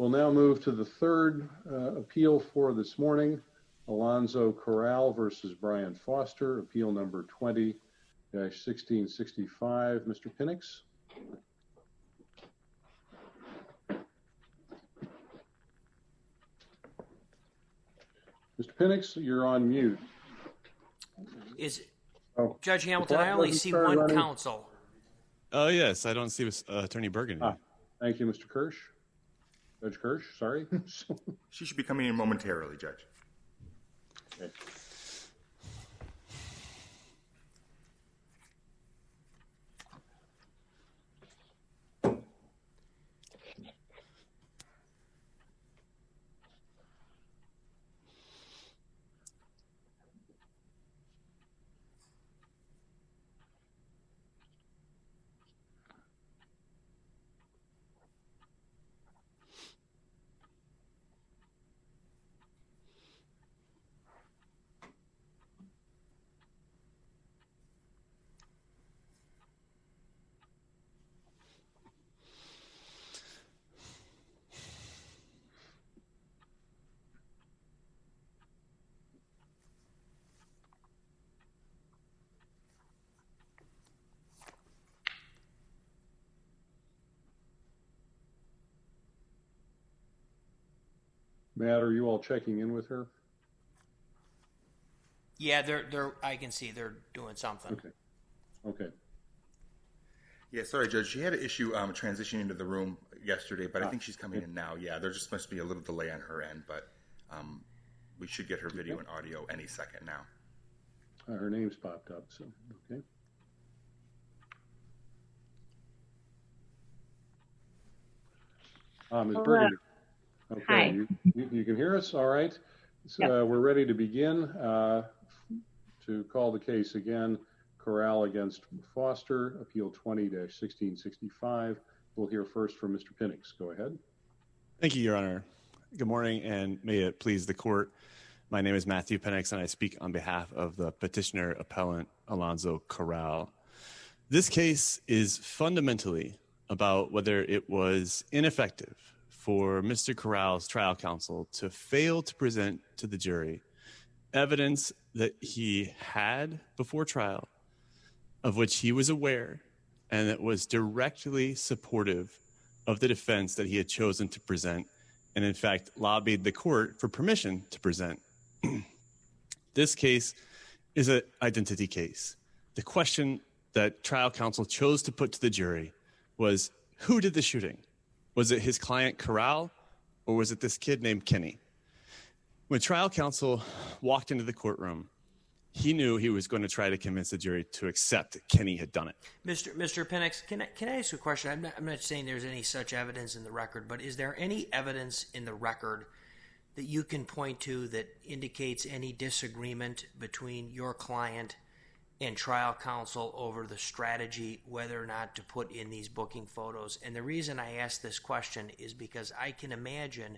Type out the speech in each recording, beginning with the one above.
We'll now move to the third appeal for this morning, Alonzo Corral versus Brian Foster, appeal number 20-1665. Mr. Pinnix. Mr. Pinnix, you're on mute. Judge Hamilton, I only see one counsel. Oh, yes, I don't see Attorney Bergen. Thank you, Mr. Kirsch. Judge Kirsch, sorry. She should be coming in momentarily, Judge. Okay. Matt, are you all checking in with her? Yeah, they're. I can see they're doing something. Okay. Yeah, sorry, Judge. She had an issue transitioning into the room yesterday, but I think she's coming in now. Yeah, there just must be a little delay on her end, but we should get her video and audio any second now. Her name's popped up, so okay. Ms. Bergen. Okay, hi. You can hear us? All right. So Yep. We're ready to begin to call the case again. Corral against Foster, appeal 20-1665. We'll hear first from Mr. Pinnix. Go ahead. Thank you, Your Honor. Good morning, and may it please the court. My name is Matthew Pinnix, and I speak on behalf of the petitioner appellant Alonzo Corral. This case is fundamentally about whether it was ineffective for Mr. Corral's trial counsel to fail to present to the jury evidence that he had before trial, of which he was aware, and that was directly supportive of the defense that he had chosen to present, and in fact lobbied the court for permission to present. This case is an identity case. The question that trial counsel chose to put to the jury was, who did the shooting? Was it his client Corral, or was it this kid named Kenny? When trial counsel walked into the courtroom, he knew he was going to try to convince the jury to accept that Kenny had done it. Mr. Pinnix, can I ask you a question? I'm not saying there's any such evidence in the record, but is there any evidence in the record that you can point to that indicates any disagreement between your client and trial counsel over the strategy whether or not to put in these booking photos? And the reason I ask this question is because I can imagine,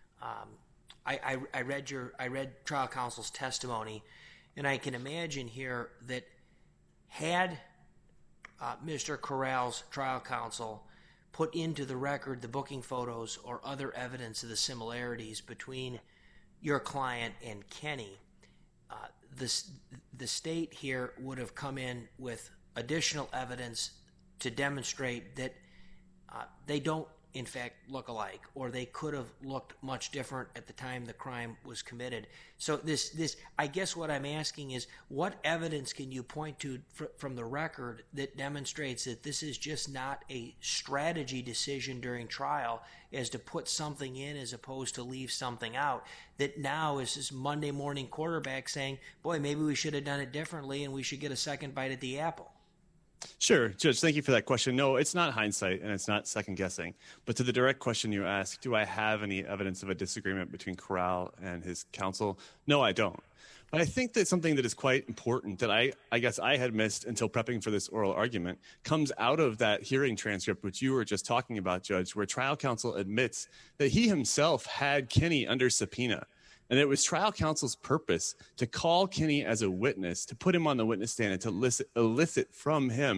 I read trial counsel's testimony, and I can imagine here that had Mr. Corral's trial counsel put into the record the booking photos or other evidence of the similarities between your client and Kenny, the state here would have come in with additional evidence to demonstrate that they don't, in fact, look alike, or they could have looked much different at the time the crime was committed. So I guess what I'm asking is, what evidence can you point to from the record that demonstrates that this is just not a strategy decision during trial as to put something in as opposed to leave something out, that now is this Monday morning quarterback saying, boy, maybe we should have done it differently and we should get a second bite at the apple? Sure, Judge, thank you for that question. No, it's not hindsight, and it's not second guessing. But to the direct question you asked, do I have any evidence of a disagreement between Corral and his counsel? No, I don't. But I think that something that is quite important that I guess I had missed until prepping for this oral argument comes out of that hearing transcript, which you were just talking about, Judge, where trial counsel admits that he himself had Kenny under subpoena. And it was trial counsel's purpose to call Kenny as a witness, to put him on the witness stand and to elicit from him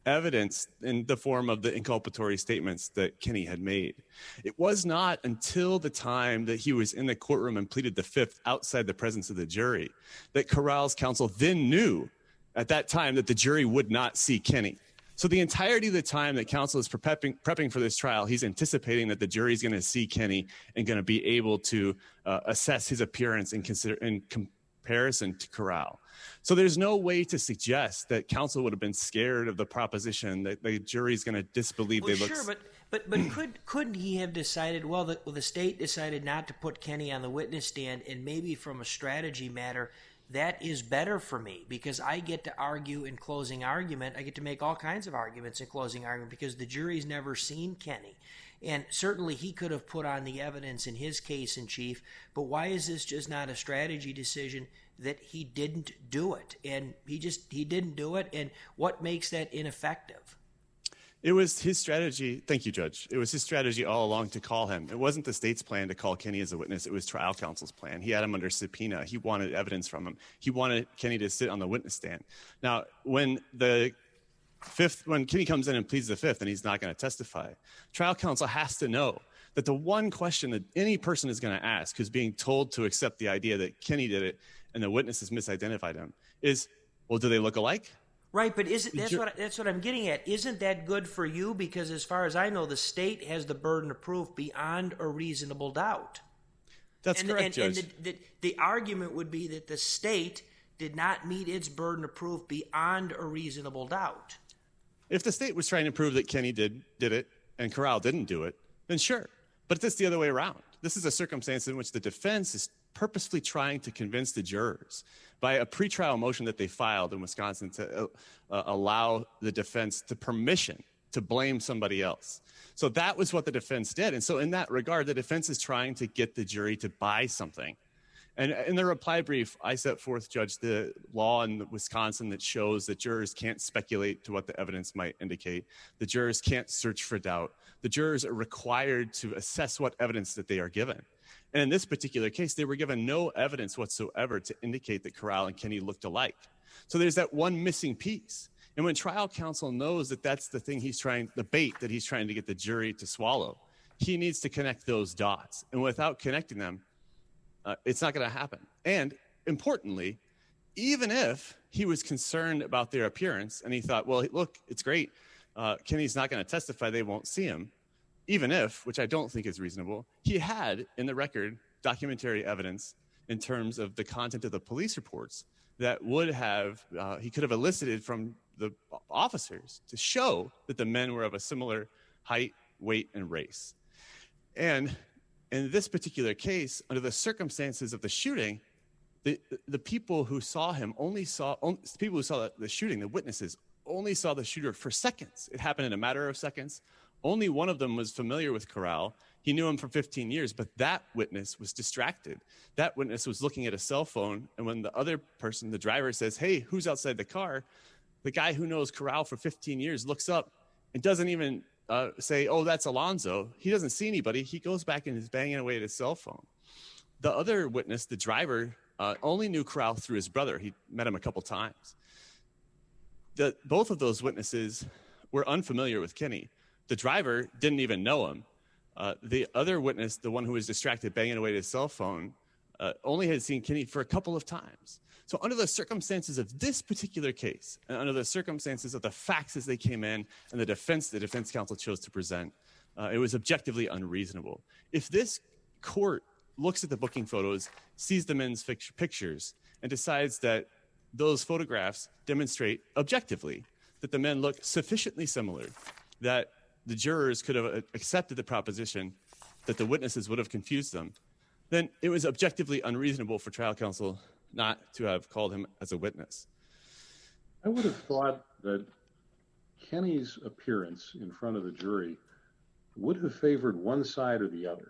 evidence in the form of the inculpatory statements that Kenny had made. It was not until the time that he was in the courtroom and pleaded the fifth outside the presence of the jury that Corral's counsel then knew at that time that the jury would not see Kenny. So the entirety of the time that counsel is prepping for this trial, he's anticipating that the jury is going to see Kenny and going to be able to assess his appearance in comparison to Corral. So there's no way to suggest that counsel would have been scared of the proposition that the jury's going to disbelieve they look. Sure, but couldn't he have decided? Well, the state decided not to put Kenny on the witness stand, and maybe from a strategy matter, that is better for me because I get to argue in closing argument. I get to make all kinds of arguments in closing argument because the jury's never seen Kenny. And certainly he could have put on the evidence in his case in chief, but why is this just not a strategy decision that he didn't do it? And he didn't do it, and what makes that ineffective? It was his strategy. Thank you, Judge. It was his strategy all along to call him. It wasn't the state's plan to call Kenny as a witness. It was trial counsel's plan. He had him under subpoena. He wanted evidence from him. He wanted Kenny to sit on the witness stand. Now, when Kenny comes in and pleads the fifth and he's not going to testify, trial counsel has to know that the one question that any person is going to ask who's being told to accept the idea that Kenny did it and the witness has misidentified him is, well, do they look alike? Right, but that's what I'm getting at. Isn't that good for you? Because as far as I know, the state has the burden of proof beyond a reasonable doubt. That's correct, Judge. And the argument would be that the state did not meet its burden of proof beyond a reasonable doubt. If the state was trying to prove that Kenny did it and Corral didn't do it, then sure. But it's the other way around. This is a circumstance in which the defense is purposefully trying to convince the jurors by a pretrial motion that they filed in Wisconsin to allow the defense the permission to blame somebody else. So that was what the defense did. And so in that regard, the defense is trying to get the jury to buy something. And in the reply brief, I set forth, Judge, the law in Wisconsin that shows that jurors can't speculate to what the evidence might indicate. The jurors can't search for doubt. The jurors are required to assess what evidence that they are given. And in this particular case, they were given no evidence whatsoever to indicate that Corral and Kenny looked alike. So there's that one missing piece. And when trial counsel knows that that's the thing the bait that he's trying to get the jury to swallow, he needs to connect those dots. And without connecting them, it's not going to happen. And importantly, even if he was concerned about their appearance and he thought, well, look, it's great. Kenny's not going to testify. They won't see him. Even if, which I don't think is reasonable, he had in the record documentary evidence in terms of the content of the police reports that would have, he could have elicited from the officers to show that the men were of a similar height, weight, and race. And in this particular case, under the circumstances of the shooting, the people who saw him people who saw the shooting, the witnesses, only saw the shooter for seconds. It happened in a matter of seconds. Only one of them was familiar with Corral. He knew him for 15 years, but that witness was distracted. That witness was looking at a cell phone, and when the other person, the driver, says, hey, who's outside the car? The guy who knows Corral for 15 years looks up and doesn't even say, oh, that's Alonzo. He doesn't see anybody. He goes back and is banging away at his cell phone. The other witness, the driver, only knew Corral through his brother. He met him a couple times. Both of those witnesses were unfamiliar with Kenny. The driver didn't even know him. The other witness, the one who was distracted, banging away at his cell phone, only had seen Kenny for a couple of times. So under the circumstances of this particular case, and under the circumstances of the facts as they came in, and the defense counsel chose to present, it was objectively unreasonable. If this court looks at the booking photos, sees the men's pictures, and decides that those photographs demonstrate objectively that the men look sufficiently similar, that the jurors could have accepted the proposition that the witnesses would have confused them, then it was objectively unreasonable for trial counsel not to have called him as a witness. I would have thought that Kenny's appearance in front of the jury would have favored one side or the other.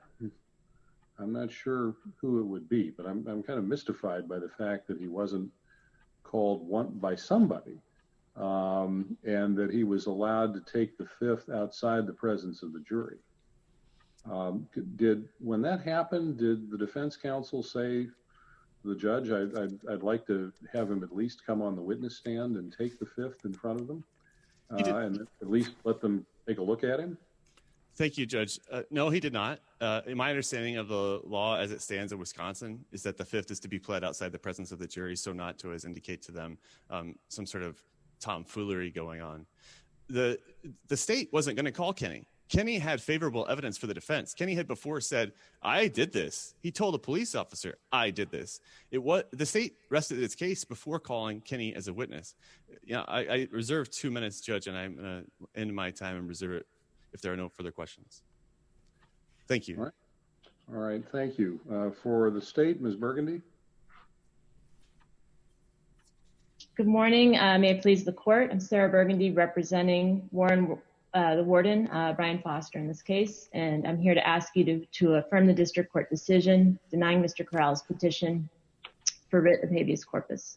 I'm not sure who it would be, but I'm kind of mystified by the fact that he wasn't called by somebody, and that he was allowed to take the fifth outside the presence of the jury. When that happened, did the defense counsel say to the judge, I'd like to have him at least come on the witness stand and take the fifth in front of them? and at least let them take a look at him? Thank you, Judge. No, he did not. In my understanding of the law as it stands in Wisconsin is that the fifth is to be pled outside the presence of the jury, so not to as indicate to them some sort of tomfoolery going on. The state wasn't going to call Kenny. Kenny had favorable evidence for the defense. Kenny had before said, I did this. He told a police officer, I did this. The state rested its case before calling Kenny as a witness. I reserve 2 minutes, Judge, and I'm going to end my time and reserve it if there are no further questions. Thank you. All right. Thank you. For the state, Ms. Burgundy. Good morning. May it please the court. I'm Sarah Burgundy representing the warden, Brian Foster in this case, and I'm here to ask you to affirm the district court decision denying Mr. Corral's petition for writ of habeas corpus.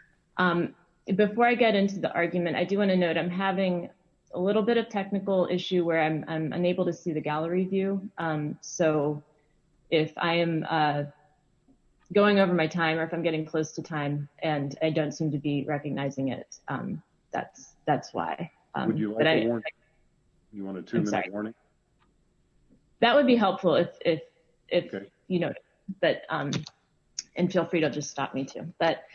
Before I get into the argument, I do want to note I'm having a little bit of technical issue where I'm unable to see the gallery view. So if I am going over my time or if I'm getting close to time and I don't seem to be recognizing it, that's why. Would you like a warning? You want a 2-minute warning? That would be helpful if okay. You know, but and feel free to just stop me too. But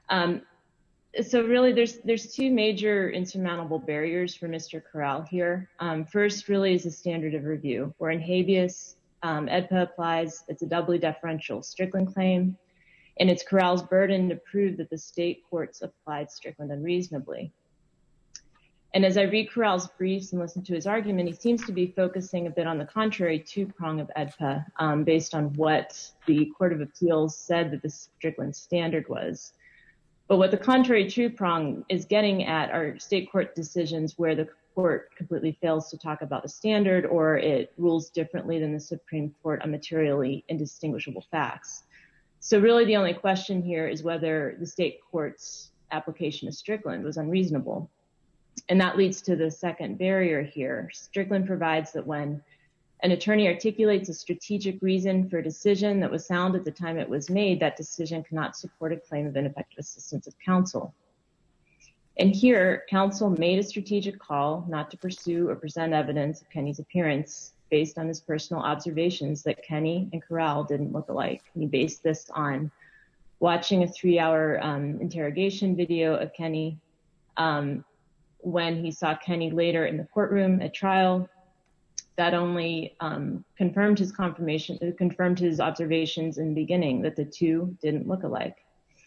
so really there's two major insurmountable barriers for Mr. Corral here. First really is the standard of review, where in habeas, EDPA applies. It's a doubly deferential Strickland claim, and it's Corral's burden to prove that the state courts applied Strickland unreasonably. And as I read Corral's briefs and listen to his argument, he seems to be focusing a bit on the contrary two-prong of EDPA based on what the Court of Appeals said that the Strickland standard was. But what the contrary two-prong is getting at are state court decisions where the court completely fails to talk about the standard or it rules differently than the Supreme Court on materially indistinguishable facts. So really the only question here is whether the state court's application of Strickland was unreasonable. And that leads to the second barrier here. Strickland provides that when an attorney articulates a strategic reason for a decision that was sound at the time it was made, that decision cannot support a claim of ineffective assistance of counsel. And here, counsel made a strategic call not to pursue or present evidence of Kenny's appearance based on his personal observations that Kenny and Corral didn't look alike. He based this on watching a 3-hour interrogation video of Kenny when he saw Kenny later in the courtroom at trial. That only confirmed his observations in the beginning that the two didn't look alike.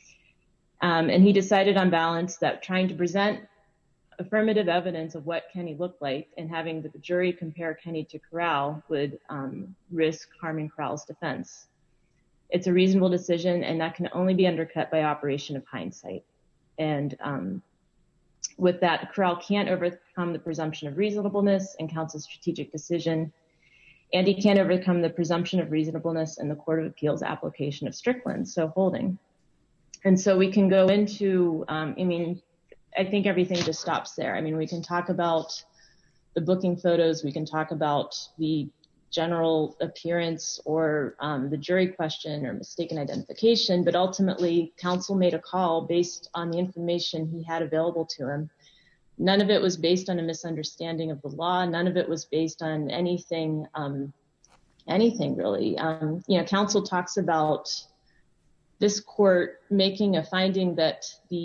And he decided on balance that trying to present affirmative evidence of what Kenny looked like and having the jury compare Kenny to Corral would risk harming Corral's defense. It's a reasonable decision, and that can only be undercut by operation of hindsight. And with that, Corral can't overcome the presumption of reasonableness in counsel's strategic decision, and he can't overcome the presumption of reasonableness in the Court of Appeals application of Strickland, so holding. And so we can go into, I think everything just stops there. I mean, we can talk about the booking photos, we can talk about the general appearance or the jury question or mistaken identification, but ultimately counsel made a call based on the information he had available to him. None of it was based on a misunderstanding of the law. None of it was based on anything really. Counsel talks about this court making a finding that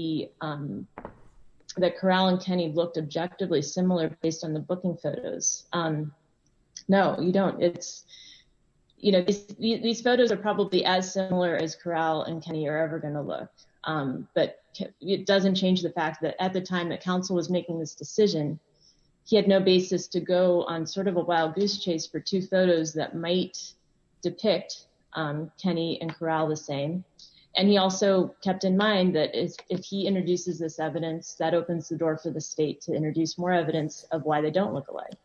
that Corral and Kenny looked objectively similar based on the booking photos. No, you don't. It's, these photos are probably as similar as Corral and Kenny are ever going to look. But it doesn't change the fact that at the time that counsel was making this decision, he had no basis to go on sort of a wild goose chase for two photos that might depict Kenny and Corral the same. And he also kept in mind that if he introduces this evidence, that opens the door for the state to introduce more evidence of why they don't look alike.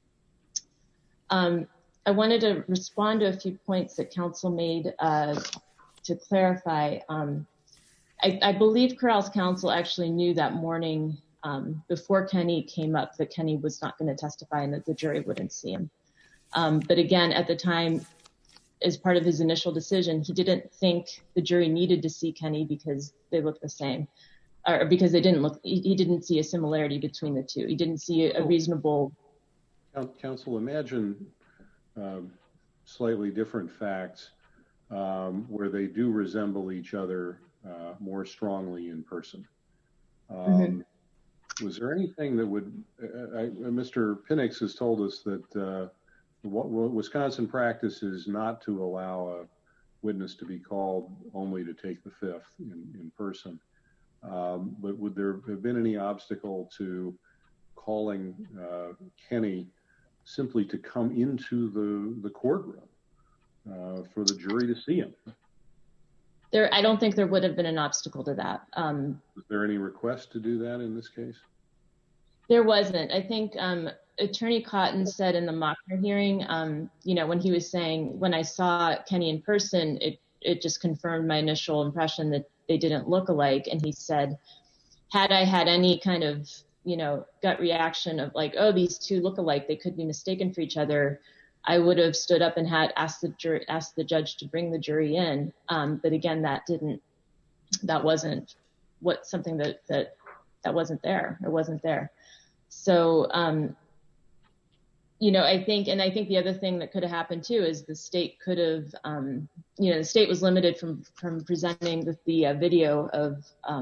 I wanted to respond to a few points that counsel made to clarify. I believe Corral's counsel actually knew that morning before Kenny came up that Kenny was not going to testify and that the jury wouldn't see him. But again, at the time, as part of his initial decision, he didn't think the jury needed to see Kenny because they looked the same. or because they didn't look, he didn't see a similarity between the two. He didn't see a reasonable. Counsel, imagine slightly different facts where they do resemble each other more strongly in person. Was there anything that would, Mr. Penix has told us that what Wisconsin practice is not to allow a witness to be called only to take the fifth in person. But would there have been any obstacle to calling Kenny simply to come into the courtroom for the jury to see him? I don't think there would have been an obstacle to that. Was there any request to do that in this case? There wasn't. I think Attorney Cotton said in the Mockner hearing, when he was saying, when I saw Kenny in person, it just confirmed my initial impression that they didn't look alike. And he said, had I had any kind of, gut reaction of like, oh, these two look alike, they could be mistaken for each other, I would have stood up and had asked the judge to bring the jury in. But again, that wasn't something that wasn't there. It wasn't there. So, I think the other thing that could have happened too is the state could have, the state was limited from presenting the video of,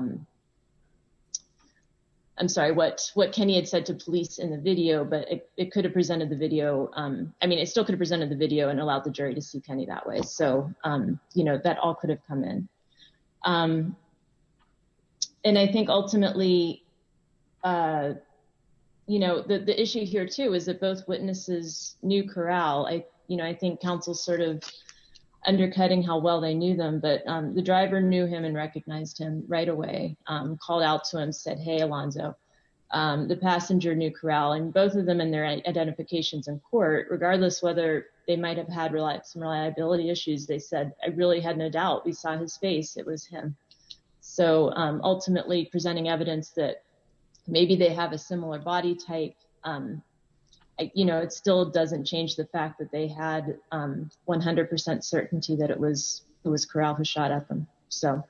what Kenny had said to police in the video, but it could have presented the video. It still could have presented the video and allowed the jury to see Kenny that way. So, that all could have come in. And I think ultimately, the issue here too is that both witnesses knew Corral. I think counsel's sort of undercutting how well they knew them, but the driver knew him and recognized him right away, called out to him, said, "Hey, Alonzo." The passenger knew Corral, and both of them in their identifications in court, regardless whether they might have had some reliability issues, they said, "I really had no doubt. We saw his face. It was him." So ultimately presenting evidence that maybe they have a similar body type, it still doesn't change the fact that they had 100% certainty that it was Corral who shot at them. So,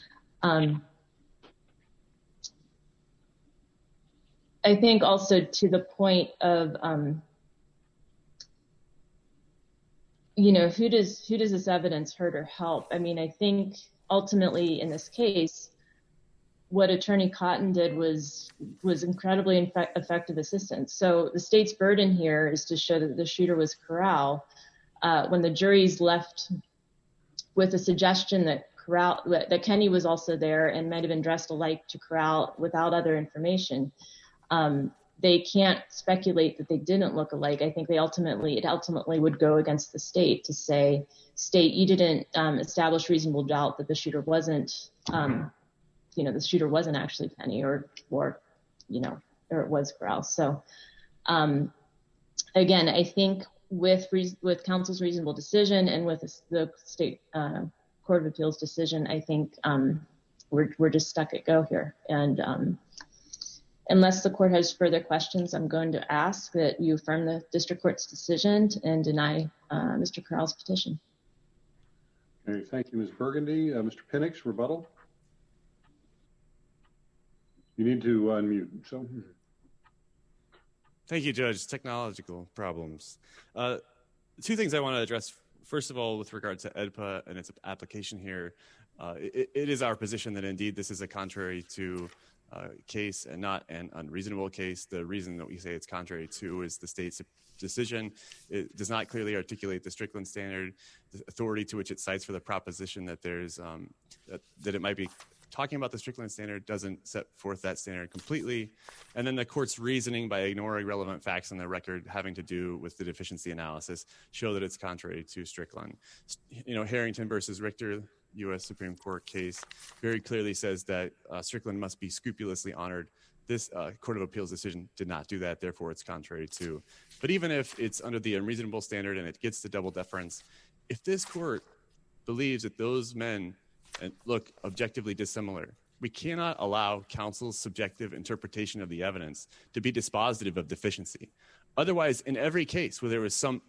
I think also to the point of, who does this evidence hurt or help? I think ultimately in this case, what Attorney Cotton did was incredibly effective assistance. So the state's burden here is to show that the shooter was Corral. When the jury's left with a suggestion that Kenny was also there and might have been dressed alike to Corral without other information, they can't speculate that they didn't look alike. I think it ultimately would go against the state to say, state, you didn't establish reasonable doubt that the shooter wasn't actually Kenny or it was Corral. So, again, I think with counsel's reasonable decision and with the state Court of Appeals decision, I think we're just stuck at go here. And unless the court has further questions, I'm going to ask that you affirm the district court's decision and deny Mr. Corral's petition. Okay, thank you, Ms. Burgundy. Mr. Penix, rebuttal. You need to unmute. So, thank you, Judge. Technological problems. Two things I want to address. First of all, with regard to AEDPA and its application here, it is our position that indeed this is a contrary to case and not an unreasonable case. The reason that we say it's contrary to is the state's decision. It does not clearly articulate the Strickland standard, the authority to which it cites for the proposition that there's that it might be talking about the Strickland standard doesn't set forth that standard completely. And then the court's reasoning by ignoring relevant facts in the record having to do with the deficiency analysis show that it's contrary to Strickland. Harrington versus Richter, U.S. Supreme Court case, very clearly says that Strickland must be scrupulously honored. This Court of Appeals decision did not do that, therefore it's contrary to. But even if it's under the unreasonable standard and it gets to double deference, if this court believes that those men look objectively dissimilar, we cannot allow counsel's subjective interpretation of the evidence to be dispositive of deficiency. Otherwise, in every case where there was in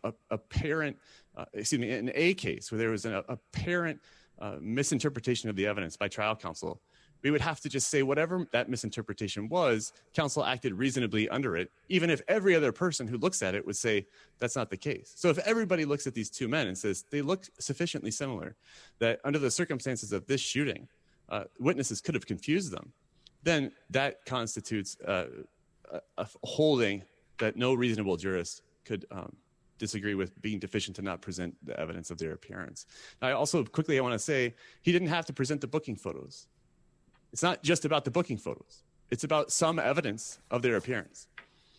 a case where there was an apparent misinterpretation of the evidence by trial counsel, We would have to just say whatever that misinterpretation was, counsel acted reasonably under it, even if every other person who looks at it would say that's not the case. So if everybody looks at these two men and says they look sufficiently similar, that under the circumstances of this shooting, witnesses could have confused them, then that constitutes a holding that no reasonable jurist could disagree with being deficient to not present the evidence of their appearance. Now, I also quickly, I want to say he didn't have to present the booking photos. It's not just about the booking photos. It's about some evidence of their appearance.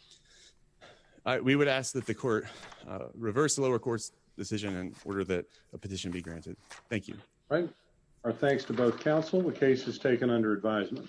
We would ask that the court reverse the lower court's decision and order that a petition be granted. Thank you. Right. Our thanks to both counsel. The case is taken under advisement.